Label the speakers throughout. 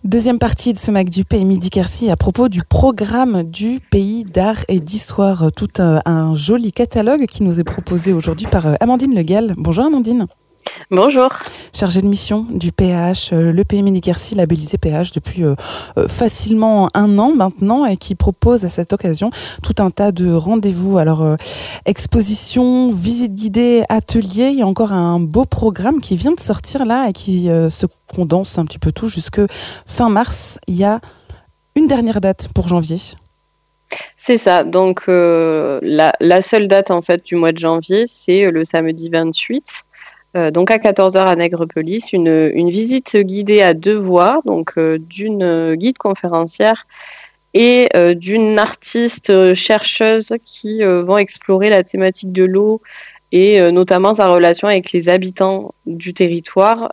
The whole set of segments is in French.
Speaker 1: Deuxième partie de ce Mac du Pays Midi Quercy à propos du programme du Pays d'art et d'histoire. Tout un joli catalogue qui nous est proposé aujourd'hui par Amandine Le Gall. Bonjour Amandine.
Speaker 2: Bonjour.
Speaker 1: Chargée de mission du PH, le Pays Midi Quercy labellisé PH depuis facilement 1 an maintenant et qui propose à cette occasion tout un tas de rendez-vous. Alors exposition, visite guidée, atelier, il y a encore un beau programme qui vient de sortir là et qui se condense un petit peu tout jusque fin mars. Il y a une dernière date pour janvier.
Speaker 2: C'est ça, donc la seule date en fait du mois de janvier, c'est le samedi 28. Donc à 14h à Nègrepelisse, une visite guidée à 2 voix, donc d'une guide conférencière et d'une artiste chercheuse qui vont explorer la thématique de l'eau et notamment sa relation avec les habitants du territoire,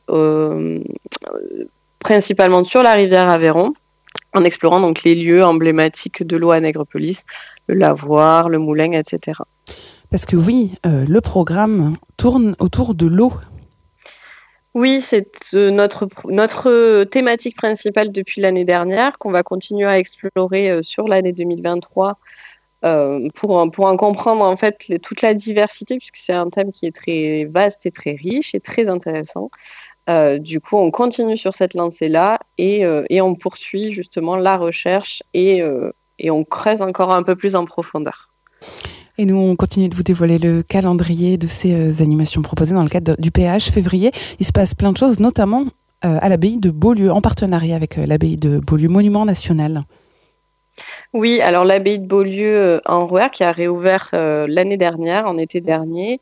Speaker 2: principalement sur la rivière Aveyron, en explorant donc les lieux emblématiques de l'eau à Nègrepelisse, le lavoir, le moulin, etc.
Speaker 1: Parce que oui, le programme tourne autour de l'eau. Oui,
Speaker 2: c'est notre thématique principale depuis l'année dernière, qu'on va continuer à explorer sur l'année 2023 pour en comprendre en fait toute la diversité, puisque c'est un thème qui est très vaste et très riche et très intéressant. Du coup, on continue sur cette lancée-là et on poursuit justement la recherche et on creuse encore un peu plus en profondeur.
Speaker 1: Et nous, on continue de vous dévoiler le calendrier de ces animations proposées dans le cadre du PH février. Il se passe plein de choses, notamment à l'abbaye de Beaulieu, en partenariat avec l'abbaye de Beaulieu, monument national.
Speaker 2: Oui, alors l'abbaye de Beaulieu en Rouergue, qui a réouvert l'année dernière, en été dernier,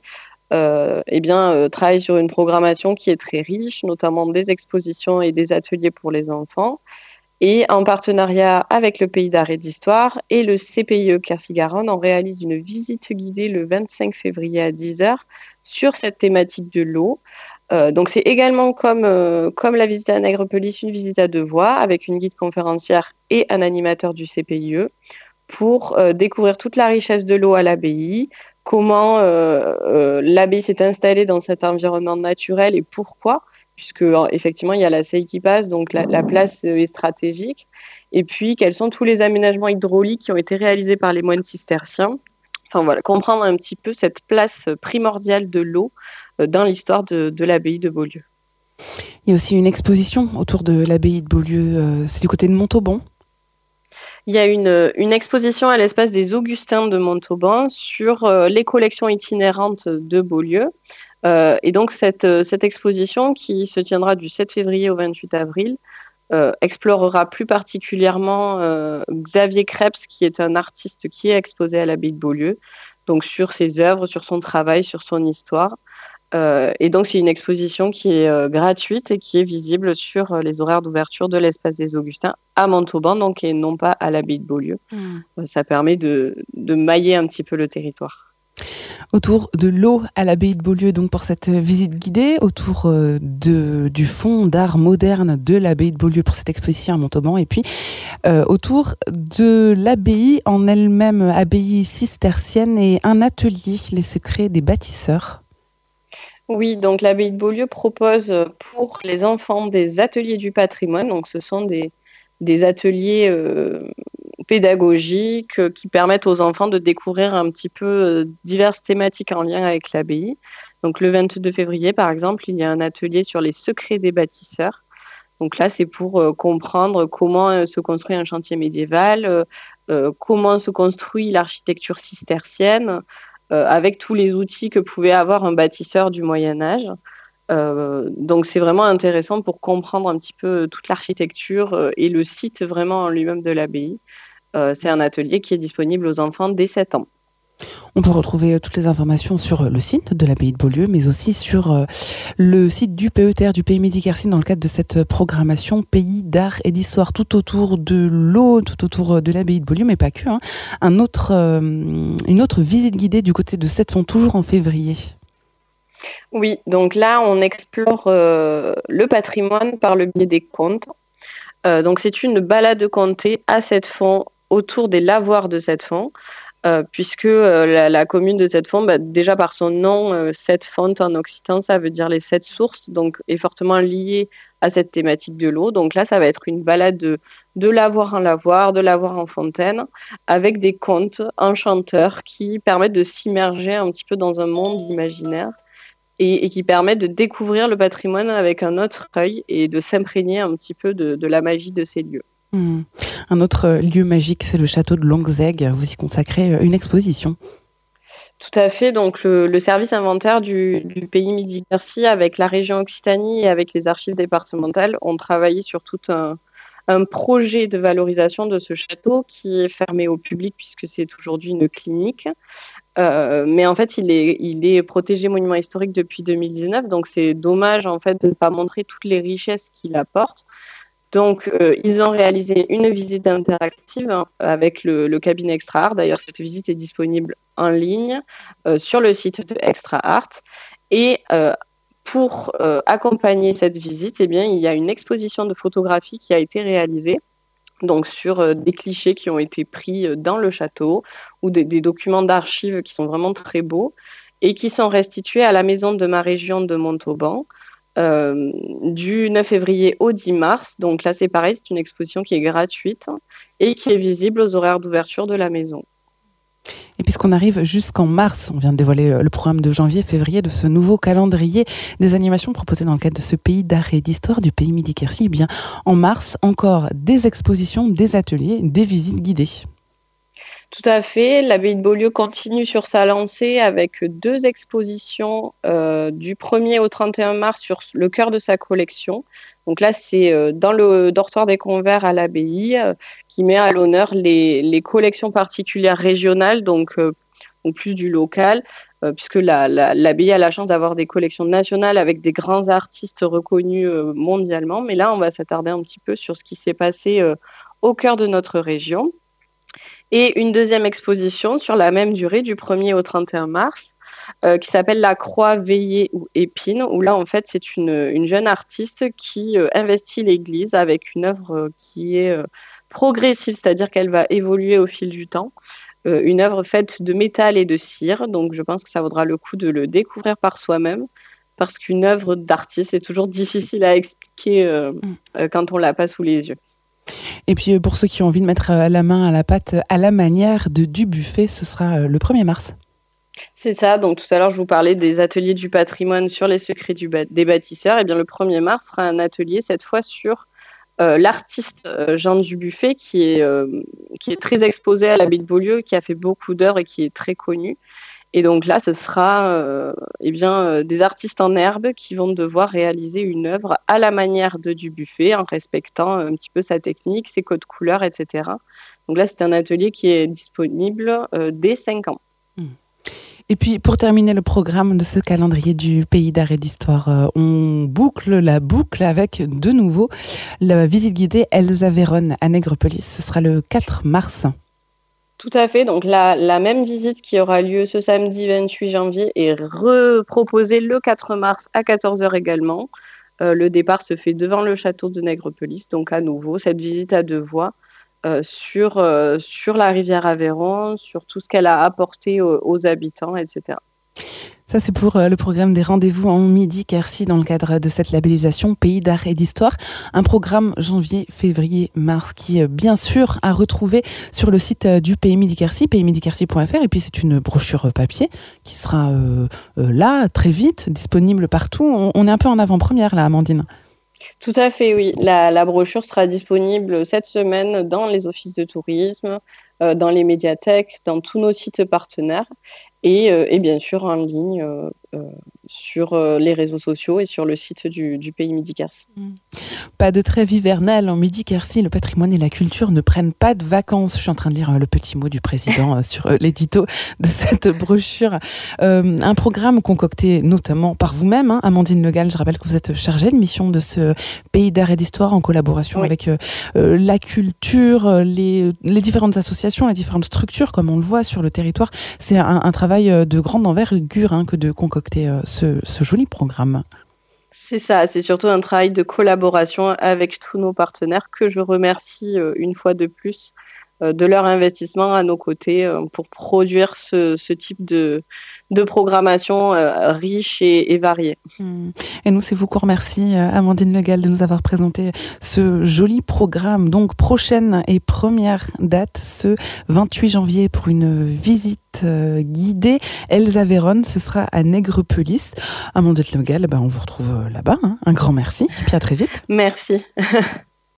Speaker 2: travaille sur une programmation qui est très riche, notamment des expositions et des ateliers pour les enfants. Et en partenariat avec le Pays d'art et d'histoire et le CPIE Quercy-Garonne, on réalise une visite guidée le 25 février à 10h sur cette thématique de l'eau. Donc c'est également comme la visite à Nègrepelisse, une visite à 2 voix avec une guide conférencière et un animateur du CPIE pour découvrir toute la richesse de l'eau à l'abbaye, comment l'abbaye s'est installée dans cet environnement naturel et pourquoi, puisque effectivement il y a la Seille qui passe, donc la place est stratégique, et puis quels sont tous les aménagements hydrauliques qui ont été réalisés par les moines cisterciens. Enfin voilà, comprendre un petit peu cette place primordiale de l'eau dans l'histoire de l'abbaye de Beaulieu.
Speaker 1: Il y a aussi une exposition autour de l'abbaye de Beaulieu, c'est du côté de Montauban.
Speaker 2: Il y a une exposition à l'espace des Augustins de Montauban sur les collections itinérantes de Beaulieu. Et donc cette exposition qui se tiendra du 7 février au 28 avril explorera plus particulièrement Xavier Krebs, qui est un artiste qui est exposé à l'abbaye de Beaulieu, donc sur ses œuvres, sur son travail, sur son histoire. Et donc c'est une exposition qui est gratuite et qui est visible sur les horaires d'ouverture de l'espace des Augustins à Montauban, donc, et non pas à l'abbaye de Beaulieu. Ça permet de mailler un petit peu le territoire.
Speaker 1: Autour de l'eau à l'abbaye de Beaulieu, donc pour cette visite guidée, autour du fonds d'art moderne de l'abbaye de Beaulieu pour cette exposition à Montauban, et puis autour de l'abbaye en elle-même, abbaye cistercienne, et un atelier, les secrets des bâtisseurs.
Speaker 2: Oui, donc l'abbaye de Beaulieu propose pour les enfants des ateliers du patrimoine, donc ce sont des ateliers pédagogiques qui permettent aux enfants de découvrir un petit peu diverses thématiques en lien avec l'abbaye. Donc le 22 février, par exemple, il y a un atelier sur les secrets des bâtisseurs. Donc là, c'est pour comprendre comment se construit un chantier médiéval, comment se construit l'architecture cistercienne, avec tous les outils que pouvait avoir un bâtisseur du Moyen-Âge. Donc c'est vraiment intéressant pour comprendre un petit peu toute l'architecture et le site vraiment en lui-même de l'abbaye. C'est un atelier qui est disponible aux enfants dès 7 ans.
Speaker 1: On peut retrouver toutes les informations sur le site de l'abbaye de Beaulieu, mais aussi sur le site du PETR, du Pays Midi Quercy, dans le cadre de cette programmation Pays d'art et d'histoire, tout autour de l'eau, tout autour de l'abbaye de Beaulieu, mais pas que. Une autre visite guidée du côté de Sept-Fonds, toujours en février.
Speaker 2: Oui, donc là, on explore le patrimoine par le biais des contes. Donc c'est une balade contée à Sept-Fonds, autour des lavoirs de Sept-Fonds. puisque la commune de Sept Fonts, déjà par son nom, Sept Fonts en occitan, ça veut dire les 7 sources, donc est fortement lié à cette thématique de l'eau. Donc là, ça va être une balade de lavoir en lavoir, de lavoir en fontaine, avec des contes enchanteurs qui permettent de s'immerger un petit peu dans un monde imaginaire et qui permettent de découvrir le patrimoine avec un autre œil et de s'imprégner un petit peu de la magie de ces lieux.
Speaker 1: Un autre lieu magique, c'est le château de Langzeg. Vous y consacrez une exposition.
Speaker 2: Tout à fait. Donc, le service inventaire du pays Midi-Quercy, avec la région Occitanie et avec les archives départementales, ont travaillé sur tout un projet de valorisation de ce château qui est fermé au public puisque c'est aujourd'hui une clinique. Mais en fait, il est protégé monument historique depuis 2019. Donc, c'est dommage en fait de ne pas montrer toutes les richesses qu'il apporte. Donc, ils ont réalisé une visite interactive avec le cabinet Extra Art. D'ailleurs, cette visite est disponible en ligne sur le site de Extra Art. Et pour accompagner cette visite, eh bien, il y a une exposition de photographie qui a été réalisée, donc sur des clichés qui ont été pris dans le château ou des documents d'archives qui sont vraiment très beaux et qui sont restitués à la maison de ma région de Montauban. Du 9 février au 10 mars. Donc là, c'est pareil, c'est une exposition qui est gratuite et qui est visible aux horaires d'ouverture de la maison.
Speaker 1: Et puisqu'on arrive jusqu'en mars, on vient de dévoiler le programme de janvier-février de ce nouveau calendrier des animations proposées dans le cadre de ce pays d'art et d'histoire du pays Midi-Quercy. Eh bien, en mars, encore des expositions, des ateliers, des visites guidées.
Speaker 2: Tout à fait. L'abbaye de Beaulieu continue sur sa lancée avec 2 expositions du 1er au 31 mars sur le cœur de sa collection. Donc là, c'est dans le dortoir des Convers à l'abbaye qui met à l'honneur les collections particulières régionales, donc plus du local, puisque l'abbaye a la chance d'avoir des collections nationales avec des grands artistes reconnus mondialement. Mais là, on va s'attarder un petit peu sur ce qui s'est passé au cœur de notre région. Et une deuxième exposition sur la même durée, du 1er au 31 mars, qui s'appelle La Croix, Veillée ou Épine, où là, en fait, c'est une jeune artiste qui investit l'église avec une œuvre qui est progressive, c'est-à-dire qu'elle va évoluer au fil du temps. Une œuvre faite de métal et de cire, donc je pense que ça vaudra le coup de le découvrir par soi-même, parce qu'une œuvre d'artiste est toujours difficile à expliquer quand on l'a pas sous les yeux.
Speaker 1: Et puis pour ceux qui ont envie de mettre la main à la pâte à la manière de Dubuffet, ce sera le 1er mars.
Speaker 2: C'est ça, donc tout à l'heure je vous parlais des ateliers du patrimoine sur les secrets des bâtisseurs. Et bien le 1er mars sera un atelier cette fois sur l'artiste Jean Dubuffet qui est très exposé à l'abbaye de Beaulieu, qui a fait beaucoup d'œuvres et qui est très connu. Et donc là, ce sera des artistes en herbe qui vont devoir réaliser une œuvre à la manière de Dubuffet, en respectant un petit peu sa technique, ses codes couleurs, etc. Donc là, c'est un atelier qui est disponible dès 5 ans.
Speaker 1: Et puis, pour terminer le programme de ce calendrier du pays d'art et d'histoire, on boucle la boucle avec, de nouveau, la visite guidée Elsa Véronne à Nègrepelisse. Ce sera le 4 mars.
Speaker 2: Tout à fait. Donc la même visite qui aura lieu ce samedi 28 janvier est reproposée le 4 mars à 14h également. Le départ se fait devant le château de Nègrepelisse. Donc à nouveau, cette visite à 2 voies sur la rivière Aveyron, sur tout ce qu'elle a apporté aux habitants, etc.
Speaker 1: Ça, c'est pour le programme des rendez-vous en Midi-Quercy dans le cadre de cette labellisation Pays d'art et d'histoire. Un programme janvier, février, mars qui, bien sûr, à retrouver sur le site du Pays Midi-Quercy, paysmidiquercy.fr. Et puis, c'est une brochure papier qui sera là, très vite, disponible partout. On est un peu en avant-première, là, Amandine.
Speaker 2: Tout à fait, oui. La brochure sera disponible cette semaine dans les offices de tourisme, dans les médiathèques, dans tous nos sites partenaires et bien sûr en ligne sur les réseaux sociaux et sur le site du Pays Midi-Quercy.
Speaker 1: Pas de trêve hivernale en Midi-Quercy, le patrimoine et la culture ne prennent pas de vacances. Je suis en train de lire le petit mot du président sur l'édito de cette brochure. Un programme concocté notamment par vous-même, hein, Amandine Le Gall. Je rappelle que vous êtes chargée de mission de ce Pays d'art et d'histoire en collaboration avec la culture, les différentes associations, les différentes structures, comme on le voit sur le territoire. C'est un travail de grande envergure que de concocter ce joli programme.
Speaker 2: C'est ça, c'est surtout un travail de collaboration avec tous nos partenaires que je remercie une fois de plus de leur investissement à nos côtés pour produire ce type de programmation riche et variée.
Speaker 1: Et nous, c'est vous qu'on remercie, Amandine Le Gall, de nous avoir présenté ce joli programme. Donc, prochaine et première date, ce 28 janvier, pour une visite guidée. Elsa Véronne, ce sera à Nègrepelisse. Amandine Le Gall, on vous retrouve là-bas. Un grand merci, puis à très vite.
Speaker 2: Merci.